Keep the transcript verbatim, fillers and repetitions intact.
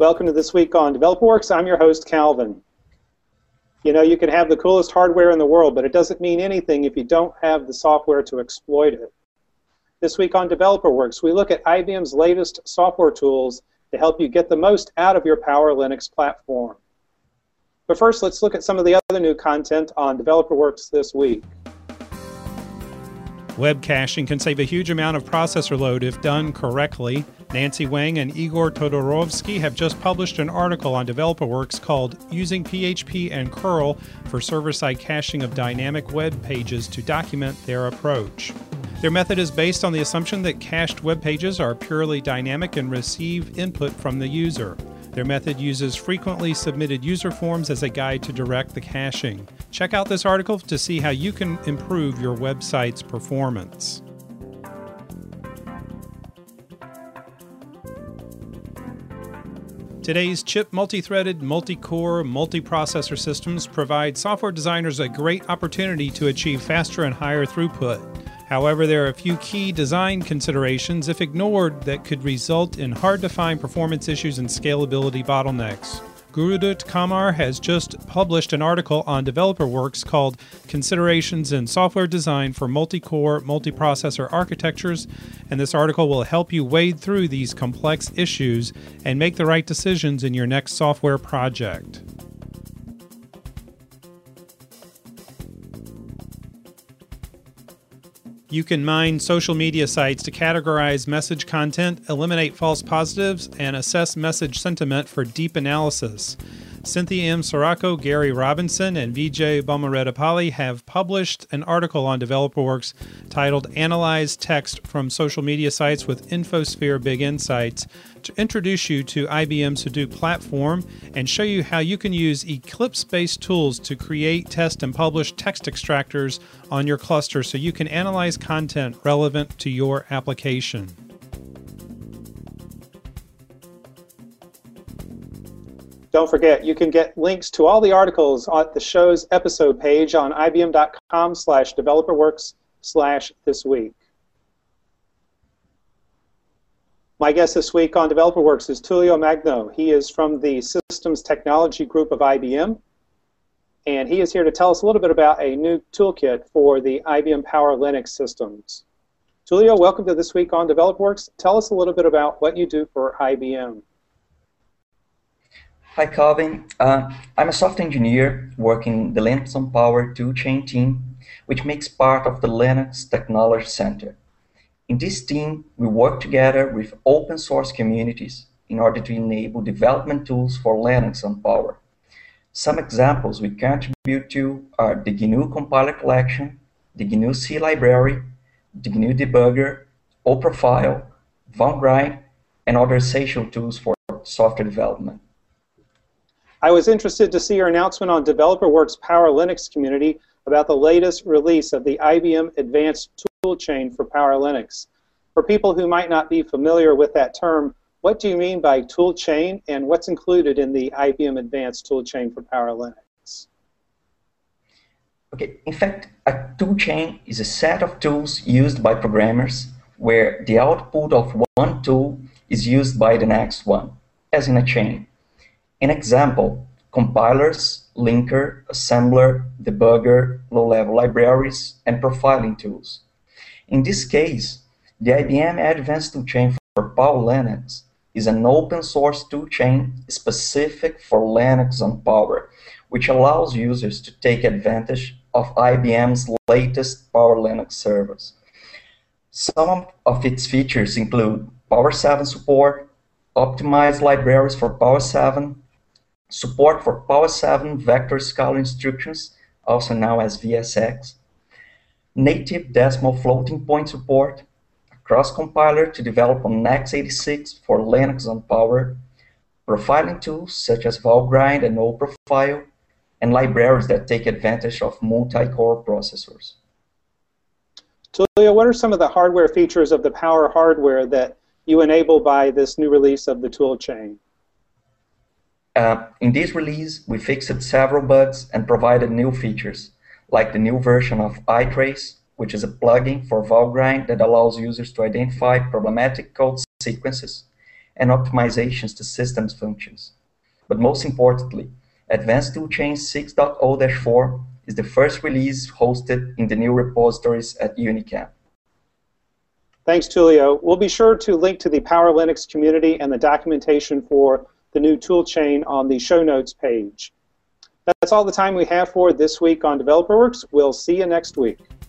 Welcome to This Week on DeveloperWorks. I'm your host, Calvin. You know, you can have the coolest hardware in the world, but it doesn't mean anything if you don't have the software to exploit it. This week on DeveloperWorks, we look at I B M's latest software tools to help you get the most out of your Power Linux platform. But first, let's look at some of the other new content on DeveloperWorks this week. Web caching can save a huge amount of processor load if done correctly. Nancy Wang and Igor Todorovsky have just published an article on DeveloperWorks called Using P H P and curl for Server-Side Caching of Dynamic Web Pages to document their approach. Their method is based on the assumption that cached web pages are purely dynamic and receive input from the user. Their method uses frequently submitted user forms as a guide to direct the caching. Check out this article to see how you can improve your website's performance. Today's chip multi-threaded, multi-core, multi-processor systems provide software designers a great opportunity to achieve faster and higher throughput. However, there are a few key design considerations, if ignored, that could result in hard-to-find performance issues and scalability bottlenecks. Gurudut Kamar has just published an article on DeveloperWorks called Considerations in Software Design for Multi-Core, Multi-Processor Architectures, and this article will help you wade through these complex issues and make the right decisions in your next software project. You can mine social media sites to categorize message content, eliminate false positives, and assess message sentiment for deep analysis. Cynthia M. Sirocco, Gary Robinson, and Vijay Bomaredapalli have published an article on DeveloperWorks titled Analyze Text from Social Media Sites with Infosphere Big Insights to introduce you to I B M's Hadoop platform and show you how you can use Eclipse-based tools to create, test, and publish text extractors on your cluster so you can analyze content relevant to your application. Don't forget, you can get links to all the articles on the show's episode page on ibm.com slash developerworks slash this week. My guest this week on DeveloperWorks is Tullio Magno. He is from the Systems Technology Group of I B M, and he is here to tell us a little bit about a new toolkit for the I B M Power Linux systems. Tullio, welcome to This Week on DeveloperWorks. Tell us a little bit about what you do for I B M. Hi, Calvin. Uh, I'm a software engineer working in the Linux on Power toolchain team, which makes part of the Linux Technology Center. In this team, we work together with open source communities in order to enable development tools for Linux on Power. Some examples we contribute to are the G N U Compiler Collection, the G N U C Library, the G N U Debugger, OProfile, Valgrind, and other essential tools for software development. I was interested to see your announcement on DeveloperWorks Power Linux community about the latest release of the I B M Advanced Toolchain for Power Linux. For people who might not be familiar with that term, what do you mean by toolchain, and what's included in the I B M Advanced Toolchain for Power Linux? Okay, in fact, a toolchain is a set of tools used by programmers where the output of one tool is used by the next one, as in a chain. An example, compilers, linker, assembler, debugger, low-level libraries, and profiling tools. In this case, the I B M Advanced Toolchain for Power Linux is an open-source toolchain specific for Linux on Power, which allows users to take advantage of I B M's latest Power Linux servers. Some of its features include Power seven support, optimized libraries for Power seven, support for Power seven vector scalar instructions, also known as V S X, native decimal floating point support, a cross-compiler to develop on x eighty-six for Linux on Power, profiling tools such as Valgrind and OProfile, and libraries that take advantage of multi-core processors. Tullio, what are some of the hardware features of the Power hardware that you enable by this new release of the toolchain? Uh, in this release, we fixed several bugs and provided new features, like the new version of iTrace, which is a plugin for Valgrind that allows users to identify problematic code sequences, and optimizations to systems functions. But most importantly, Advanced Toolchain six point zero dash four is the first release hosted in the new repositories at Unicamp. Thanks, Tulio. We'll be sure to link to the Power Linux community and the documentation for the new toolchain on the show notes page. That's all the time we have for this week on DeveloperWorks. We'll see you next week.